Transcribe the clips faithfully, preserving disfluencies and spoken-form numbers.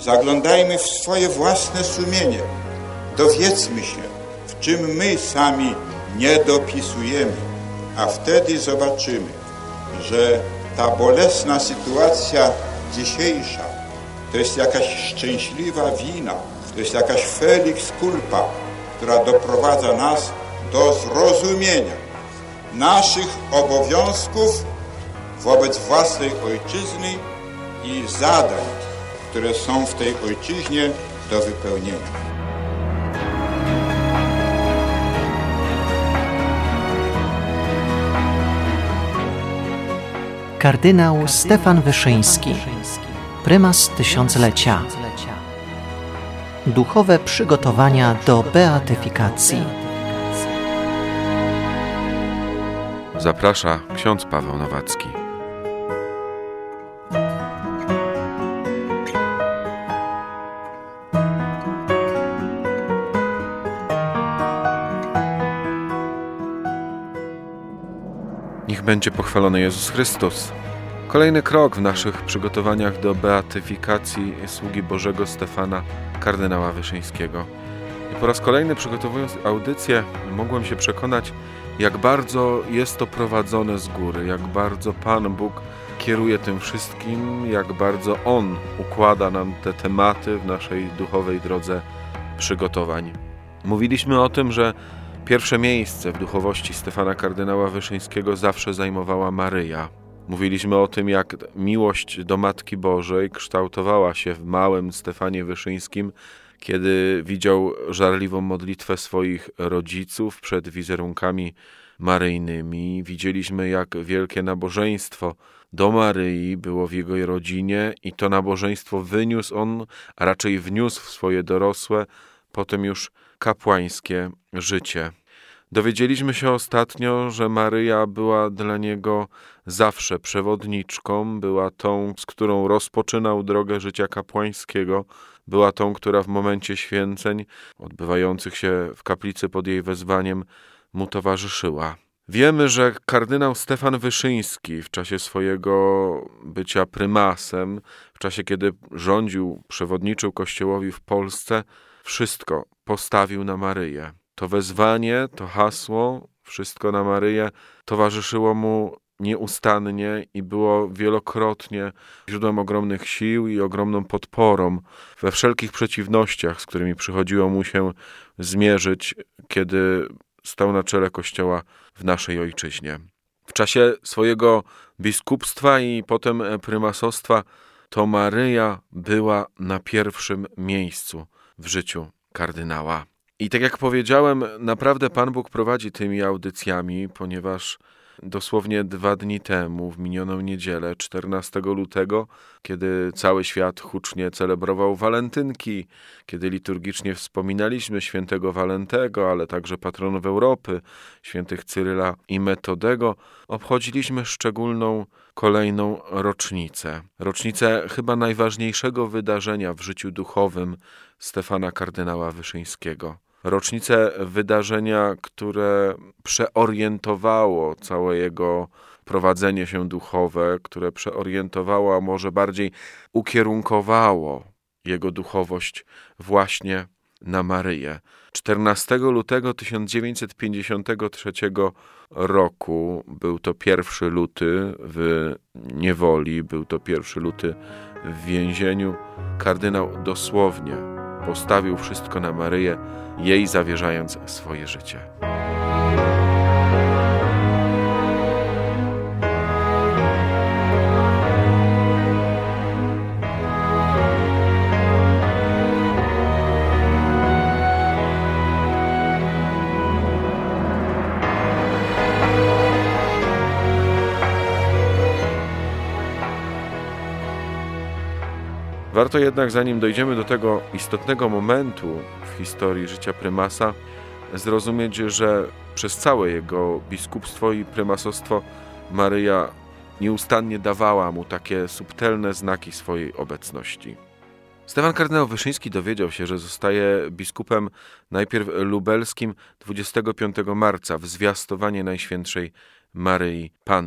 Zaglądajmy w swoje własne sumienie. Dowiedzmy się, w czym my sami nie dopisujemy, a wtedy zobaczymy, że ta bolesna sytuacja dzisiejsza to jest jakaś szczęśliwa wina, to jest jakaś felix culpa, która doprowadza nas do zrozumienia naszych obowiązków wobec własnej ojczyzny i zadań, które są w tej ojczyźnie do wypełnienia. Kardynał Stefan Wyszyński, prymas tysiąclecia. Duchowe przygotowania do beatyfikacji. Zaprasza ksiądz Paweł Nowacki. Niech będzie pochwalony Jezus Chrystus. Kolejny krok w naszych przygotowaniach do beatyfikacji sługi Bożego Stefana, kardynała Wyszyńskiego. I po raz kolejny, przygotowując audycję, mogłem się przekonać, jak bardzo jest to prowadzone z góry, jak bardzo Pan Bóg kieruje tym wszystkim, jak bardzo On układa nam te tematy w naszej duchowej drodze przygotowań. Mówiliśmy o tym, że pierwsze miejsce w duchowości Stefana kardynała Wyszyńskiego zawsze zajmowała Maryja. Mówiliśmy o tym, jak miłość do Matki Bożej kształtowała się w małym Stefanie Wyszyńskim, kiedy widział żarliwą modlitwę swoich rodziców przed wizerunkami maryjnymi. Widzieliśmy, jak wielkie nabożeństwo do Maryi było w jego rodzinie i to nabożeństwo wyniósł on, a raczej wniósł w swoje dorosłe, potem już kapłańskie życie. Dowiedzieliśmy się ostatnio, że Maryja była dla niego zawsze przewodniczką, była tą, z którą rozpoczynał drogę życia kapłańskiego, była tą, która w momencie święceń odbywających się w kaplicy pod jej wezwaniem mu towarzyszyła. Wiemy, że kardynał Stefan Wyszyński w czasie swojego bycia prymasem, w czasie kiedy rządził, przewodniczył Kościołowi w Polsce, wszystko postawił na Maryję. To wezwanie, to hasło, wszystko na Maryję, towarzyszyło mu nieustannie i było wielokrotnie źródłem ogromnych sił i ogromną podporą we wszelkich przeciwnościach, z którymi przychodziło mu się zmierzyć, kiedy stał na czele Kościoła w naszej ojczyźnie. W czasie swojego biskupstwa i potem prymasostwa to Maryja była na pierwszym miejscu w życiu kardynała. I tak jak powiedziałem, naprawdę Pan Bóg prowadzi tymi audycjami, ponieważ dosłownie dwa dni temu, w minioną niedzielę, czternastego lutego, kiedy cały świat hucznie celebrował walentynki, kiedy liturgicznie wspominaliśmy świętego Walentego, ale także patronów Europy, świętych Cyryla i Metodego, obchodziliśmy szczególną kolejną rocznicę. Rocznicę chyba najważniejszego wydarzenia w życiu duchowym Stefana kardynała Wyszyńskiego. Rocznicę wydarzenia, które przeorientowało całe jego prowadzenie się duchowe, które przeorientowało, a może bardziej ukierunkowało jego duchowość właśnie na Maryję. czternastego lutego tysiąc dziewięćset pięćdziesiątego trzeciego roku był to pierwszy luty w niewoli, był to pierwszy luty w więzieniu. Kardynał dosłownie postawił wszystko na Maryję, jej zawierzając swoje życie. Warto jednak, zanim dojdziemy do tego istotnego momentu w historii życia prymasa, zrozumieć, że przez całe jego biskupstwo i prymasostwo Maryja nieustannie dawała mu takie subtelne znaki swojej obecności. Stefan kardynał Wyszyński dowiedział się, że zostaje biskupem najpierw lubelskim dwudziestego piątego marca w zwiastowanie Najświętszej Maryi Pannie.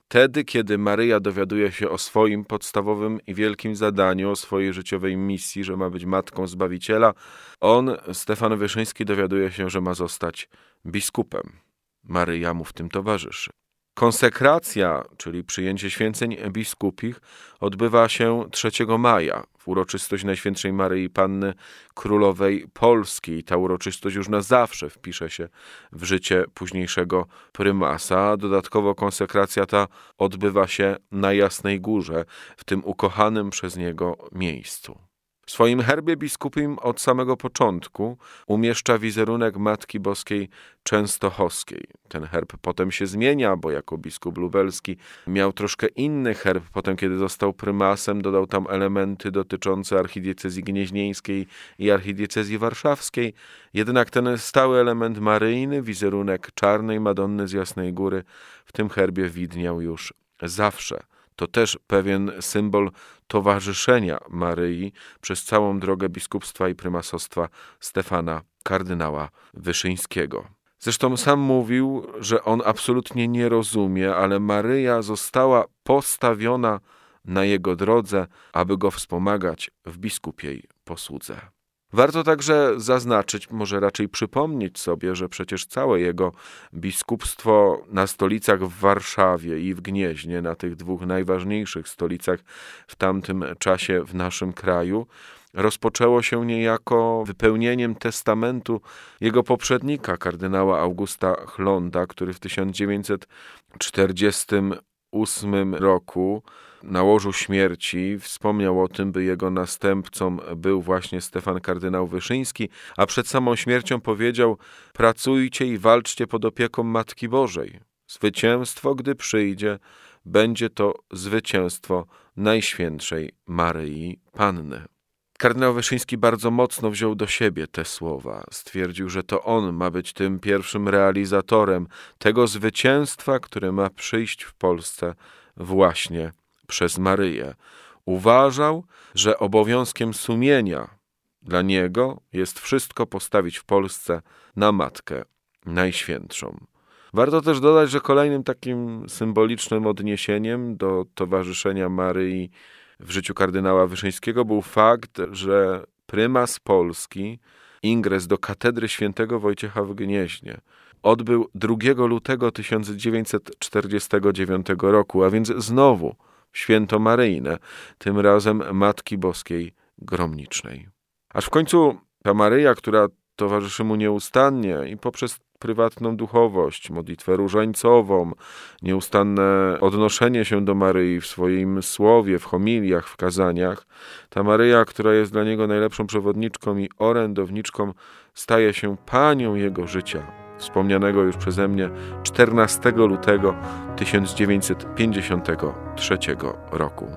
Wtedy, kiedy Maryja dowiaduje się o swoim podstawowym i wielkim zadaniu, o swojej życiowej misji, że ma być matką Zbawiciela, on, Stefan Wyszyński, dowiaduje się, że ma zostać biskupem. Maryja mu w tym towarzyszy. Konsekracja, czyli przyjęcie święceń biskupich, odbywa się trzeciego maja w uroczystość Najświętszej Maryi Panny Królowej Polski. Ta uroczystość już na zawsze wpisze się w życie późniejszego prymasa. Dodatkowo konsekracja ta odbywa się na Jasnej Górze, w tym ukochanym przez niego miejscu. W swoim herbie biskupim od samego początku umieszcza wizerunek Matki Boskiej Częstochowskiej. Ten herb potem się zmienia, bo jako biskup lubelski miał troszkę inny herb. Potem, kiedy został prymasem, dodał tam elementy dotyczące archidiecezji gnieźnieńskiej i archidiecezji warszawskiej. Jednak ten stały element maryjny, wizerunek czarnej Madonny z Jasnej Góry, w tym herbie widniał już zawsze. To też pewien symbol towarzyszenia Maryi przez całą drogę biskupstwa i prymasostwa Stefana kardynała Wyszyńskiego. Zresztą sam mówił, że on absolutnie nie rozumie, ale Maryja została postawiona na jego drodze, aby go wspomagać w biskupiej posłudze. Warto także zaznaczyć, może raczej przypomnieć sobie, że przecież całe jego biskupstwo na stolicach w Warszawie i w Gnieźnie, na tych dwóch najważniejszych stolicach w tamtym czasie w naszym kraju, rozpoczęło się niejako wypełnieniem testamentu jego poprzednika, kardynała Augusta Chlonda, który w tysiąc dziewięćset czterdziestym ósmym roku na łożu śmierci wspomniał o tym, by jego następcą był właśnie Stefan kardynał Wyszyński, a przed samą śmiercią powiedział: pracujcie i walczcie pod opieką Matki Bożej. Zwycięstwo, gdy przyjdzie, będzie to zwycięstwo Najświętszej Maryi Panny. Kardynał Wyszyński bardzo mocno wziął do siebie te słowa. Stwierdził, że to on ma być tym pierwszym realizatorem tego zwycięstwa, które ma przyjść w Polsce właśnie przez Maryję. Uważał, że obowiązkiem sumienia dla niego jest wszystko postawić w Polsce na Matkę Najświętszą. Warto też dodać, że kolejnym takim symbolicznym odniesieniem do towarzyszenia Maryi w życiu kardynała Wyszyńskiego był fakt, że prymas Polski ingres do katedry świętego Wojciecha w Gnieźnie odbył drugiego lutego tysiąc dziewięćset czterdziestego dziewiątego roku, a więc znowu święto maryjne, tym razem Matki Boskiej Gromnicznej. Aż w końcu ta Maryja, która towarzyszy mu nieustannie i poprzez prywatną duchowość, modlitwę różańcową, nieustanne odnoszenie się do Maryi w swoim słowie, w homiliach, w kazaniach, ta Maryja, która jest dla niego najlepszą przewodniczką i orędowniczką, staje się panią jego życia, wspomnianego już przeze mnie czternastego lutego tysiąc dziewięćset pięćdziesiątego trzeciego roku.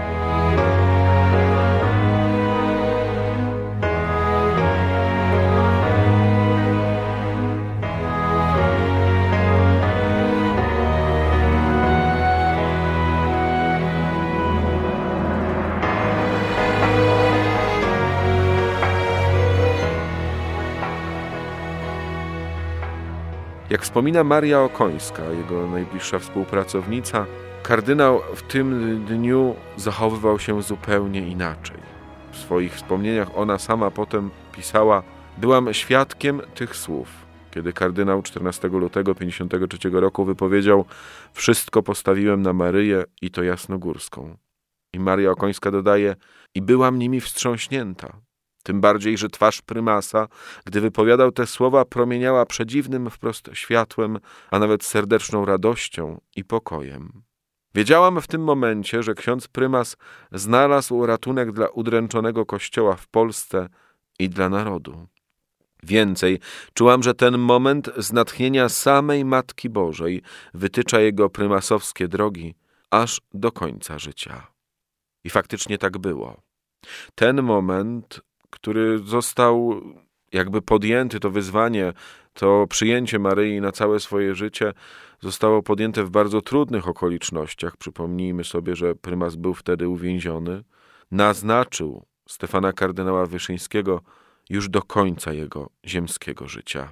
Jak wspomina Maria Okońska, jego najbliższa współpracownica, kardynał w tym dniu zachowywał się zupełnie inaczej. W swoich wspomnieniach ona sama potem pisała: byłam świadkiem tych słów, kiedy kardynał czternastego lutego pięćdziesiątego trzeciego roku wypowiedział: wszystko postawiłem na Maryję i to jasnogórską. I Maria Okońska dodaje: i byłam nimi wstrząśnięta. Tym bardziej, że twarz prymasa, gdy wypowiadał te słowa, promieniała przedziwnym wprost światłem, a nawet serdeczną radością i pokojem. Wiedziałam w tym momencie, że ksiądz prymas znalazł ratunek dla udręczonego Kościoła w Polsce i dla narodu. Więcej, czułam, że ten moment z natchnienia samej Matki Bożej wytycza jego prymasowskie drogi aż do końca życia. I faktycznie tak było. Ten moment, który został jakby podjęty, to wyzwanie, to przyjęcie Maryi na całe swoje życie zostało podjęte w bardzo trudnych okolicznościach. Przypomnijmy sobie, że prymas był wtedy uwięziony. Naznaczył Stefana kardynała Wyszyńskiego już do końca jego ziemskiego życia.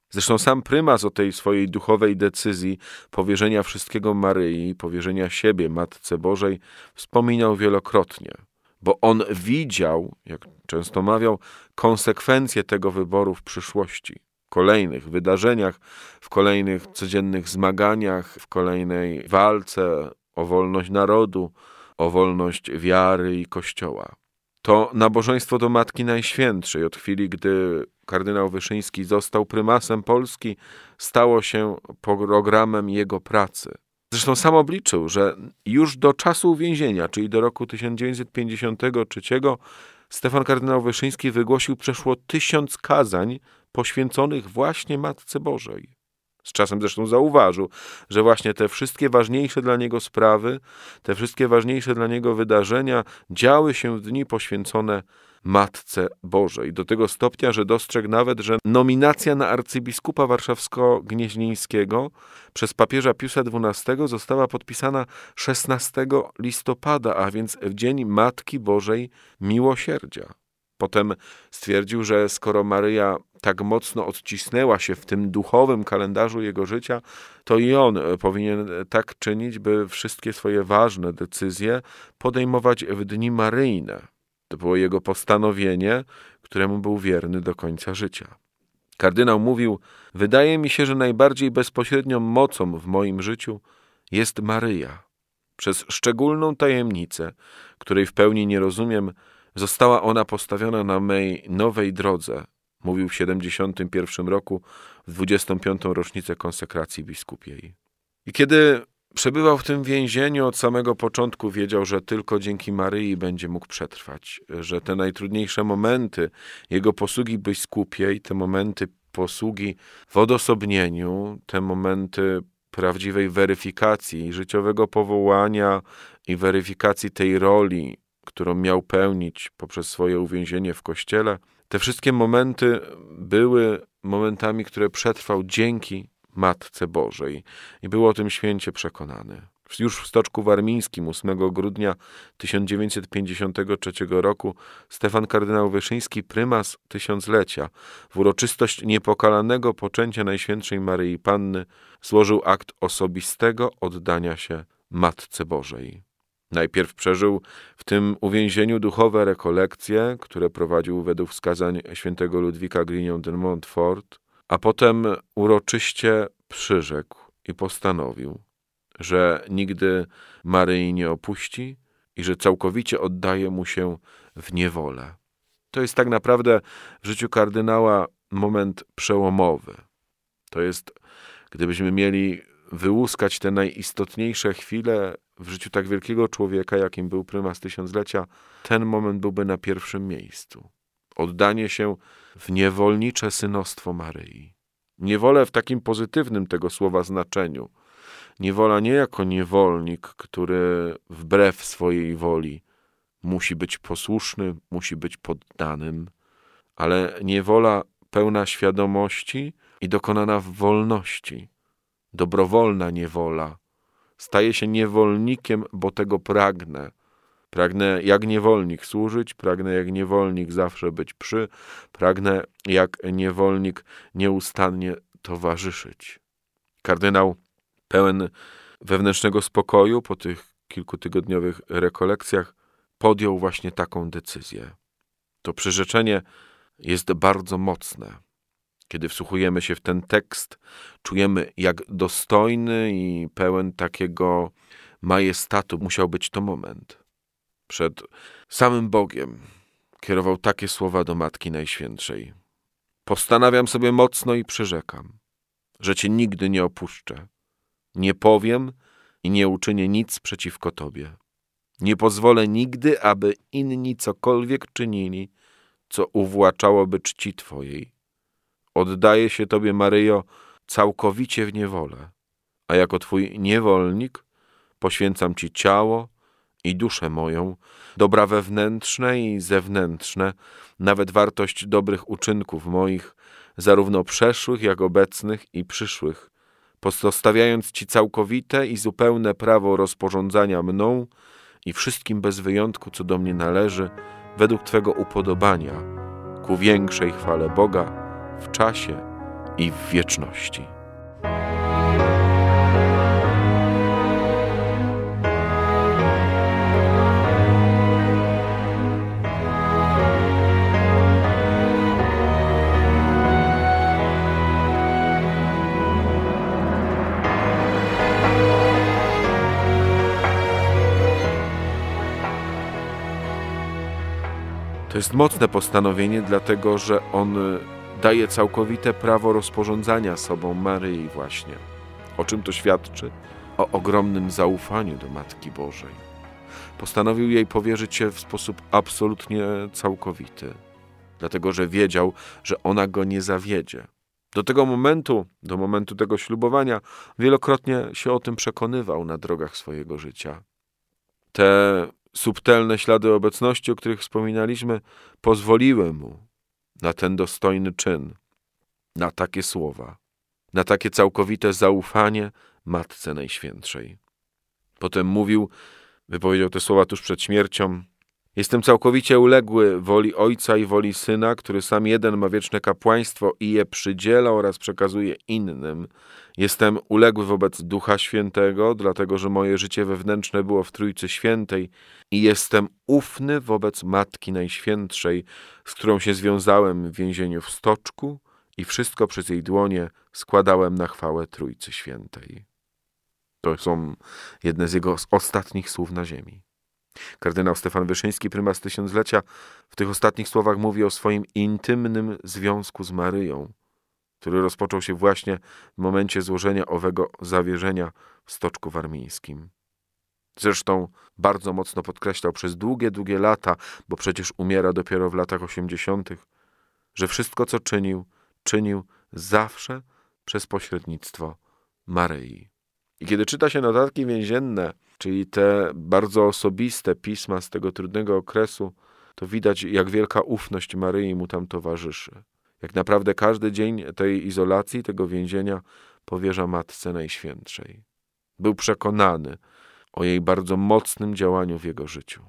Zresztą sam prymas o tej swojej duchowej decyzji powierzenia wszystkiego Maryi, powierzenia siebie Matce Bożej wspominał wielokrotnie, bo on widział, jak często mawiał, konsekwencje tego wyboru w przyszłości, w kolejnych wydarzeniach, w kolejnych codziennych zmaganiach, w kolejnej walce o wolność narodu, o wolność wiary i Kościoła. To nabożeństwo do Matki Najświętszej od chwili, gdy kardynał Wyszyński został prymasem Polski, stało się programem jego pracy. Zresztą sam obliczył, że już do czasu uwięzienia, czyli do roku tysiąc dziewięćset pięćdziesiątego trzeciego, Stefan kardynał Wyszyński wygłosił przeszło tysiąc kazań poświęconych właśnie Matce Bożej. Z czasem zresztą zauważył, że właśnie te wszystkie ważniejsze dla niego sprawy, te wszystkie ważniejsze dla niego wydarzenia działy się w dni poświęcone Matce Bożej. Do tego stopnia, że dostrzegł nawet, że nominacja na arcybiskupa warszawsko-gnieźnieńskiego przez papieża Piusa dwunastego została podpisana szesnastego listopada, a więc w dzień Matki Bożej Miłosierdzia. Potem stwierdził, że skoro Maryja tak mocno odcisnęła się w tym duchowym kalendarzu jego życia, to i on powinien tak czynić, by wszystkie swoje ważne decyzje podejmować w dni maryjne. To było jego postanowienie, któremu był wierny do końca życia. Kardynał mówił: wydaje mi się, że najbardziej bezpośrednią mocą w moim życiu jest Maryja. Przez szczególną tajemnicę, której w pełni nie rozumiem, została ona postawiona na mej nowej drodze, mówił w siedemdziesiątym pierwszym roku, w dwudziestą piątą rocznicę konsekracji biskupiej. I kiedy przebywał w tym więzieniu, od samego początku wiedział, że tylko dzięki Maryi będzie mógł przetrwać, że te najtrudniejsze momenty jego posługi biskupiej, te momenty posługi w odosobnieniu, te momenty prawdziwej weryfikacji życiowego powołania i weryfikacji tej roli, którą miał pełnić poprzez swoje uwięzienie w Kościele, te wszystkie momenty były momentami, które przetrwał dzięki Matce Bożej i był o tym święcie przekonany. Już w Stoczku Warmińskim ósmego grudnia tysiąc dziewięćset pięćdziesiątego trzeciego roku Stefan kardynał Wyszyński, prymas tysiąclecia, w uroczystość niepokalanego poczęcia Najświętszej Maryi Panny złożył akt osobistego oddania się Matce Bożej. Najpierw przeżył w tym uwięzieniu duchowe rekolekcje, które prowadził według wskazań świętego Ludwika Grignon de Montfort, a potem uroczyście przyrzekł i postanowił, że nigdy Maryi nie opuści i że całkowicie oddaje mu się w niewolę. To jest tak naprawdę w życiu kardynała moment przełomowy. To jest, gdybyśmy mieli wyłuskać te najistotniejsze chwile w życiu tak wielkiego człowieka, jakim był prymas tysiąclecia, ten moment byłby na pierwszym miejscu. Oddanie się w niewolnicze synostwo Maryi. Niewolę w takim pozytywnym tego słowa znaczeniu. Niewola nie jako niewolnik, który wbrew swojej woli musi być posłuszny, musi być poddanym, ale niewola pełna świadomości i dokonana w wolności. Dobrowolna niewola. Staje się niewolnikiem, bo tego pragnę. Pragnę jak niewolnik służyć, pragnę jak niewolnik zawsze być przy, pragnę jak niewolnik nieustannie towarzyszyć. Kardynał, pełen wewnętrznego spokoju po tych kilkutygodniowych rekolekcjach, podjął właśnie taką decyzję. To przyrzeczenie jest bardzo mocne. Kiedy wsłuchujemy się w ten tekst, czujemy, jak dostojny i pełen takiego majestatu musiał być to moment. Przed samym Bogiem kierował takie słowa do Matki Najświętszej. Postanawiam sobie mocno i przyrzekam, że Cię nigdy nie opuszczę. Nie powiem i nie uczynię nic przeciwko Tobie. Nie pozwolę nigdy, aby inni cokolwiek czynili, co uwłaczałoby czci Twojej. Oddaję się Tobie, Maryjo, całkowicie w niewolę, a jako Twój niewolnik poświęcam Ci ciało i duszę moją, dobra wewnętrzne i zewnętrzne, nawet wartość dobrych uczynków moich, zarówno przeszłych, jak obecnych i przyszłych, pozostawiając Ci całkowite i zupełne prawo rozporządzania mną i wszystkim bez wyjątku, co do mnie należy, według Twego upodobania, ku większej chwale Boga, w czasie i w wieczności. To jest mocne postanowienie, dlatego że on daje całkowite prawo rozporządzania sobą Maryi właśnie. O czym to świadczy? O ogromnym zaufaniu do Matki Bożej. Postanowił jej powierzyć się w sposób absolutnie całkowity, dlatego że wiedział, że ona go nie zawiedzie. Do tego momentu, do momentu tego ślubowania, wielokrotnie się o tym przekonywał na drogach swojego życia. Te subtelne ślady obecności, o których wspominaliśmy, pozwoliły mu na ten dostojny czyn, na takie słowa, na takie całkowite zaufanie Matce Najświętszej. Potem mówił, wypowiedział te słowa tuż przed śmiercią: jestem całkowicie uległy woli Ojca i woli Syna, który sam jeden ma wieczne kapłaństwo i je przydziela oraz przekazuje innym. Jestem uległy wobec Ducha Świętego, dlatego że moje życie wewnętrzne było w Trójcy Świętej i jestem ufny wobec Matki Najświętszej, z którą się związałem w więzieniu w Stoczku i wszystko przez jej dłonie składałem na chwałę Trójcy Świętej. To są jedne z jego ostatnich słów na ziemi. Kardynał Stefan Wyszyński, prymas tysiąclecia, w tych ostatnich słowach mówi o swoim intymnym związku z Maryją, który rozpoczął się właśnie w momencie złożenia owego zawierzenia w Stoczku Warmińskim. Zresztą bardzo mocno podkreślał przez długie, długie lata, bo przecież umiera dopiero w latach osiemdziesiątych, że wszystko, co czynił, czynił zawsze przez pośrednictwo Maryi. I kiedy czyta się notatki więzienne, czyli te bardzo osobiste pisma z tego trudnego okresu, to widać, jak wielka ufność Maryi mu tam towarzyszy. Jak naprawdę każdy dzień tej izolacji, tego więzienia powierza Matce Najświętszej. Był przekonany o jej bardzo mocnym działaniu w jego życiu.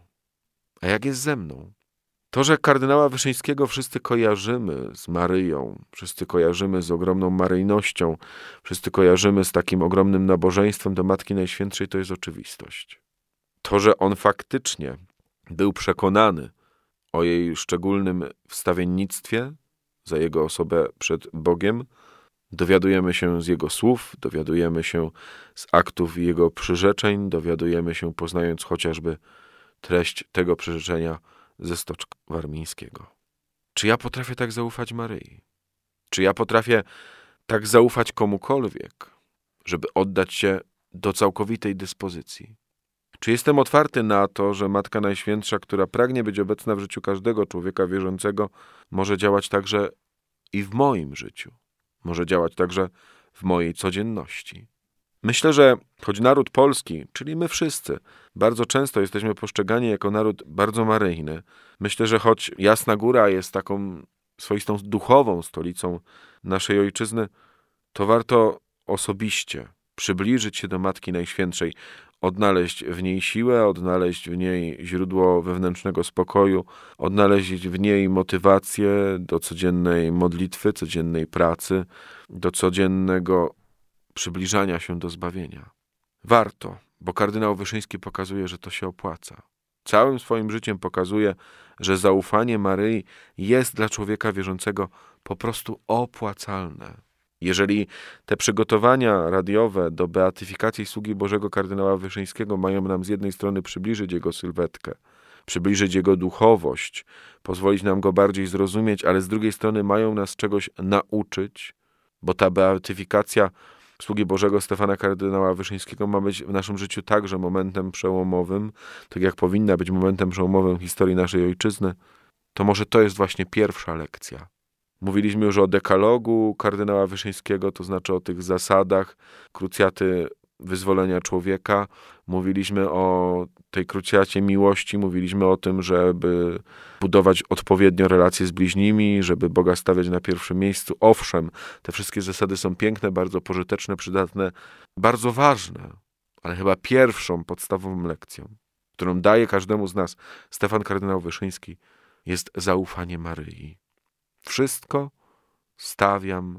A jak jest ze mną? To, że kardynała Wyszyńskiego wszyscy kojarzymy z Maryją, wszyscy kojarzymy z ogromną maryjnością, wszyscy kojarzymy z takim ogromnym nabożeństwem do Matki Najświętszej, to jest oczywistość. To, że on faktycznie był przekonany o jej szczególnym wstawiennictwie za jego osobę przed Bogiem, dowiadujemy się z jego słów, dowiadujemy się z aktów jego przyrzeczeń, dowiadujemy się, poznając chociażby treść tego przyrzeczenia ze Stoczka Warmińskiego. Czy ja potrafię tak zaufać Maryi? Czy ja potrafię tak zaufać komukolwiek, żeby oddać się do całkowitej dyspozycji? Czy jestem otwarty na to, że Matka Najświętsza, która pragnie być obecna w życiu każdego człowieka wierzącego, może działać także i w moim życiu? Może działać także w mojej codzienności? Myślę, że choć naród polski, czyli my wszyscy, bardzo często jesteśmy postrzegani jako naród bardzo maryjny, myślę, że choć Jasna Góra jest taką swoistą duchową stolicą naszej ojczyzny, to warto osobiście przybliżyć się do Matki Najświętszej, odnaleźć w niej siłę, odnaleźć w niej źródło wewnętrznego spokoju, odnaleźć w niej motywację do codziennej modlitwy, codziennej pracy, do codziennego przybliżania się do zbawienia. Warto, bo kardynał Wyszyński pokazuje, że to się opłaca. Całym swoim życiem pokazuje, że zaufanie Maryi jest dla człowieka wierzącego po prostu opłacalne. Jeżeli te przygotowania radiowe do beatyfikacji sługi Bożego kardynała Wyszyńskiego mają nam z jednej strony przybliżyć jego sylwetkę, przybliżyć jego duchowość, pozwolić nam go bardziej zrozumieć, ale z drugiej strony mają nas czegoś nauczyć, bo ta beatyfikacja sługi Bożego Stefana kardynała Wyszyńskiego ma być w naszym życiu także momentem przełomowym, tak jak powinna być momentem przełomowym w historii naszej ojczyzny, to może to jest właśnie pierwsza lekcja. Mówiliśmy już o dekalogu kardynała Wyszyńskiego, to znaczy o tych zasadach krucjaty wyzwolenia człowieka. Mówiliśmy o tej krucjacie miłości, mówiliśmy o tym, żeby budować odpowiednio relacje z bliźnimi, żeby Boga stawiać na pierwszym miejscu. Owszem, te wszystkie zasady są piękne, bardzo pożyteczne, przydatne, bardzo ważne, ale chyba pierwszą podstawową lekcją, którą daje każdemu z nas Stefan kardynał Wyszyński, jest zaufanie Maryi. Wszystko stawiam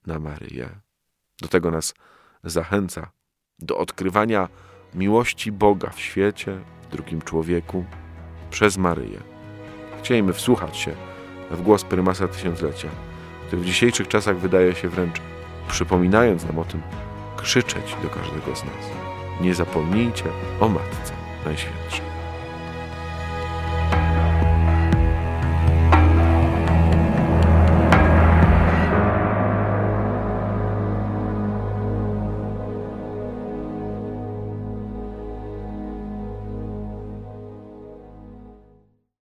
na Maryję. Do tego nas zachęca, do odkrywania miłości Boga w świecie, w drugim człowieku, przez Maryję. Chcielibyśmy wsłuchać się w głos prymasa tysiąclecia, który w dzisiejszych czasach wydaje się wręcz, przypominając nam o tym, krzyczeć do każdego z nas. Nie zapomnijcie o Matce Najświętszej.